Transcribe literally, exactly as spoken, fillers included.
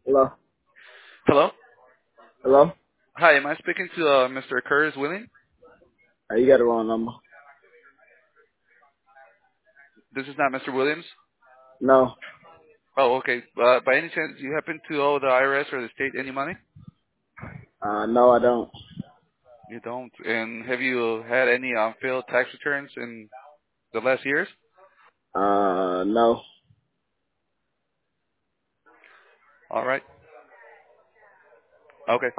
Hello? Hello. Hello? Hi, am I speaking to uh, Mister Curtis Willing? Uh, you got the wrong number. This is not Mister Williams. No. Oh, okay. Uh, by any chance, do you happen to owe the I R S or the state any money? Uh, no, I don't. You don't. And have you had any unfilled tax returns in the last years? Uh, no. All right. Okay.